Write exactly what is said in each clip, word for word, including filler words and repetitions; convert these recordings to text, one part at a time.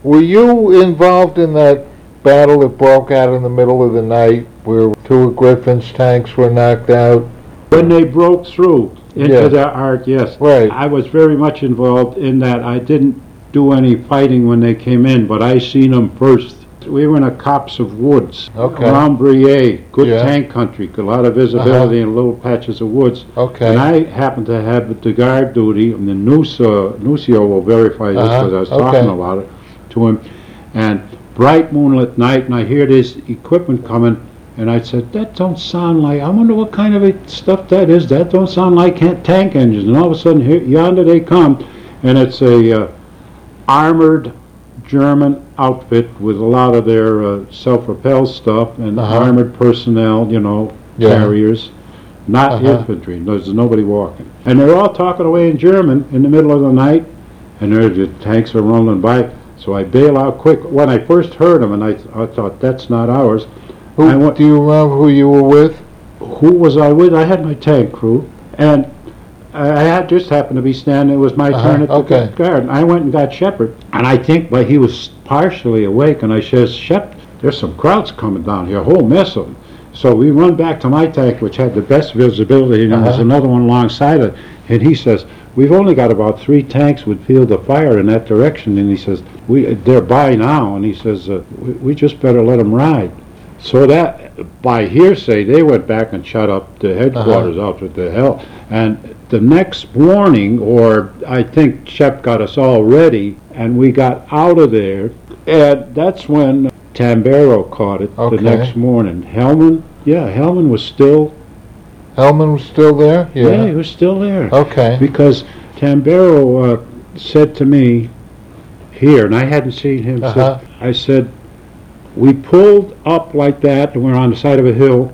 Were you involved in that battle that broke out in the middle of the night where two of Griffin's tanks were knocked out? When they broke through into Yeah. the arc, yes. Right. I was very much involved in that. I didn't do any fighting when they came in, but I seen them first. We were in a copse of woods Okay. around Briey, good Yeah. tank country, a lot of visibility Uh-huh. in little patches of woods. Okay. And I happened to have the guard duty, and the Nusa, Nucio will verify this Uh-huh. because I was Okay. talking about it to him. And bright moonlit night, and I hear this equipment coming, and I said, that don't sound like, I wonder what kind of a stuff that is. That don't sound like tank engines. And all of a sudden, here, yonder they come, and it's a uh, armored German outfit with a lot of their uh, self-propelled stuff and Uh-huh. armored personnel, you know, Yeah. carriers, not Uh-huh. infantry. There's nobody walking. And they're all talking away in German in the middle of the night, and there the tanks are rolling by. So I bail out quick. When I first heard them, and I, I thought, that's not ours. Who, I went, do you remember who you were with? who was I with? I had my tank crew, and I had just happened to be standing. It was my Uh-huh, turn at the okay. guard. I went and got Shepard, and I think, but he was partially awake, and I says, Shep, there's some crowds coming down here, a whole mess of them. So we run back to my tank, which had the best visibility, and there's Uh-huh. another one alongside it, and he says, we've only got about three tanks with field of fire in that direction, and he says, we they're by now, and he says, uh, we, we just better let them ride. So that, by hearsay, they went back and shut up the headquarters Uh-huh. out with the hell. And the next morning, or I think Shep got us all ready, and we got out of there, and that's when Tambero caught it Okay. the next morning. Hellman, yeah, Hellman was still, Hellman was still there? yeah, he was still there. Okay. Because Tambero uh, said to me here, and I hadn't seen him Uh-huh. since, I said, we pulled up like that, and we were on the side of a hill,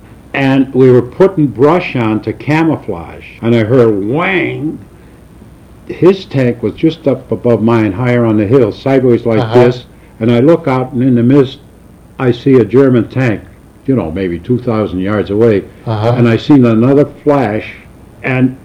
and we were putting brush on to camouflage, and I heard whang. His tank was just up above mine, higher on the hill, sideways like Uh-huh. this, and I look out, and in the mist, I see a German tank, you know, maybe two thousand yards away, Uh-huh. and I seen another flash, and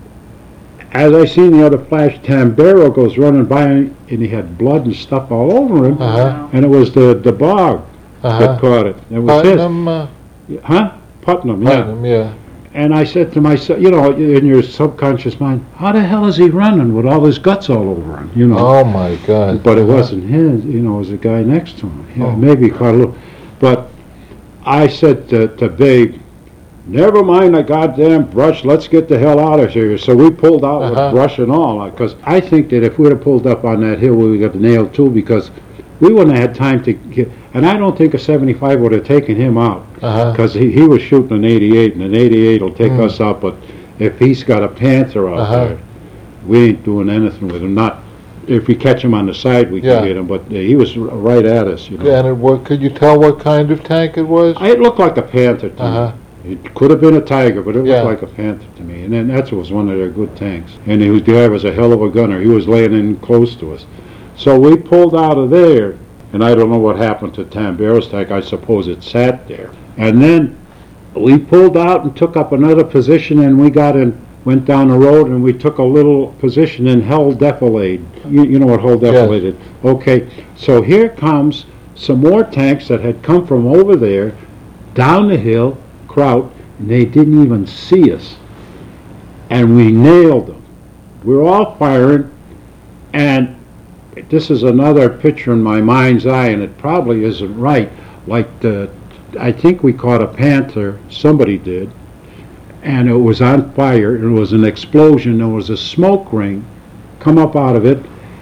as I seen the other flash, Tambero goes running by, and he had blood and stuff all over him, Uh-huh. and it was the, the bog Uh-huh. that caught it. It was his. Putnam, uh, Huh? Putnam, yeah. Putnam, yeah. And I said to myself, you know, in your subconscious mind, how the hell is he running with all his guts all over him, you know? Oh, my God. But it wasn't his, you know, it was a guy next to him. Yeah, Oh. maybe he caught a little. But I said to, to Babe, never mind the goddamn brush, let's get the hell out of here. So we pulled out Uh-huh. with brush and all, because I think that if we'd have pulled up on that hill, we would have got nailed too, because we wouldn't have had time to get, and I don't think a seventy-five would have taken him out, Uh-huh. because he, he was shooting an eighty-eight, and an eighty-eight will take Mm. us out, but if he's got a Panther out Uh-huh. there, we ain't doing anything with him. Not, if we catch him on the side, we Yeah. can get him, but uh, he was r- right at us, you know. And it, what, could you tell what kind of tank it was? It looked like a Panther to Uh-huh. me. It could have been a Tiger, but it Yeah. looked like a Panther to me. And then that was one of their good tanks. And he was, the guy was a hell of a gunner. He was laying in close to us. So we pulled out of there, and I don't know what happened to Tambero's tank. I suppose it sat there. And then we pulled out and took up another position, and we got in, went down the road, and we took a little position in Hell Defilade. You, you know what Hell Defilade is? Okay, so here comes some more tanks that had come from over there, down the hill, Kraut, and they didn't even see us. And we nailed them. We were all firing, and this is another picture in my mind's eye, and it probably isn't right. Like the, I think we caught a Panther, somebody did, and it was on fire, and it was an explosion, there was a smoke ring come up out of it,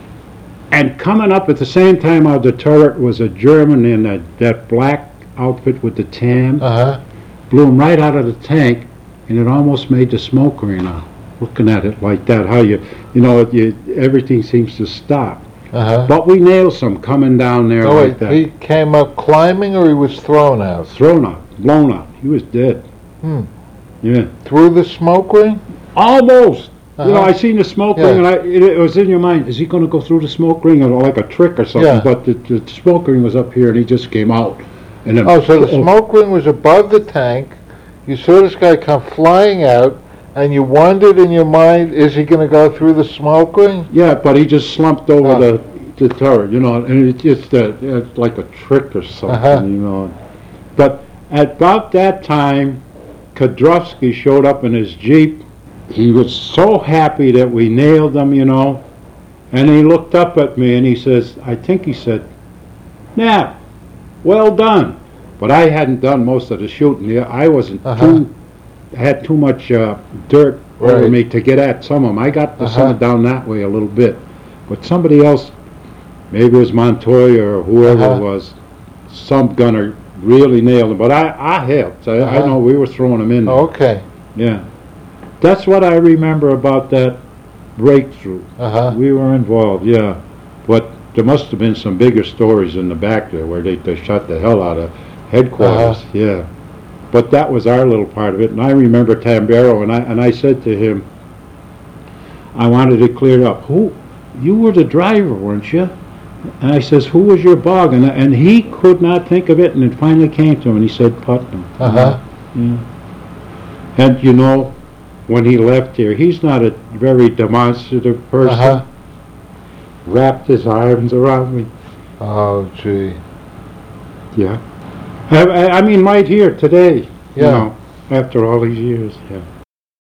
and coming up at the same time out of the turret was a German in that, that black outfit with the tan, Uh-huh. blew him right out of the tank, and it almost made the smoke ring out. Looking at it like that, how you, you know, you, everything seems to stop. Uh-huh. But we nailed some coming down there Oh, like wait, that. he came up climbing or he was thrown out? Thrown out, blown out. He was dead. Hmm. Yeah. Through the smoke ring? Almost. You know, Uh-huh. I seen the smoke Yeah. ring, and I, it, it was in your mind, is he going to go through the smoke ring or like a trick or something? Yeah. But the, the smoke ring was up here, and he just came out. And then, Oh, so the smoke ring was above the tank. You saw this guy come flying out, and you wondered in your mind, is he going to go through the smoke ring? Yeah, but he just slumped over Oh. the deter, you know, and it's just uh, it's like a trick or something, Uh-huh. you know. But at about that time, Kodrowski showed up in his Jeep. He was so happy that we nailed him, you know, and he looked up at me and he says, I think he said, "Nap, well done." But I hadn't done most of the shooting. Yeah, I wasn't Uh-huh. too, had too much uh, dirt over Right. me to get at some of them. I got the Uh-huh. some down that way a little bit. But somebody else, maybe it was Montoya or whoever Uh-huh. it was, some gunner really nailed him. But I, I helped. I, I Uh-huh. know we were throwing them in there. Okay. Yeah. That's what I remember about that breakthrough. Uh-huh. We were involved, yeah. But there must have been some bigger stories in the back there where they, they shot the hell out of headquarters, Uh-huh. yeah. But that was our little part of it. And I remember Tambero, and I and I said to him, I wanted it cleared up. Who, you were the driver, weren't you? And I says, who was your bog? And, and he could not think of it, and it finally came to him, and he said Putnam. Uh-huh. Yeah. And you know, when he left here, he's not a very demonstrative person. Uh-huh. Wrapped his arms around me. Oh, gee. Yeah. I, I I mean, right here today. You Yeah. know, after all these years. Yeah.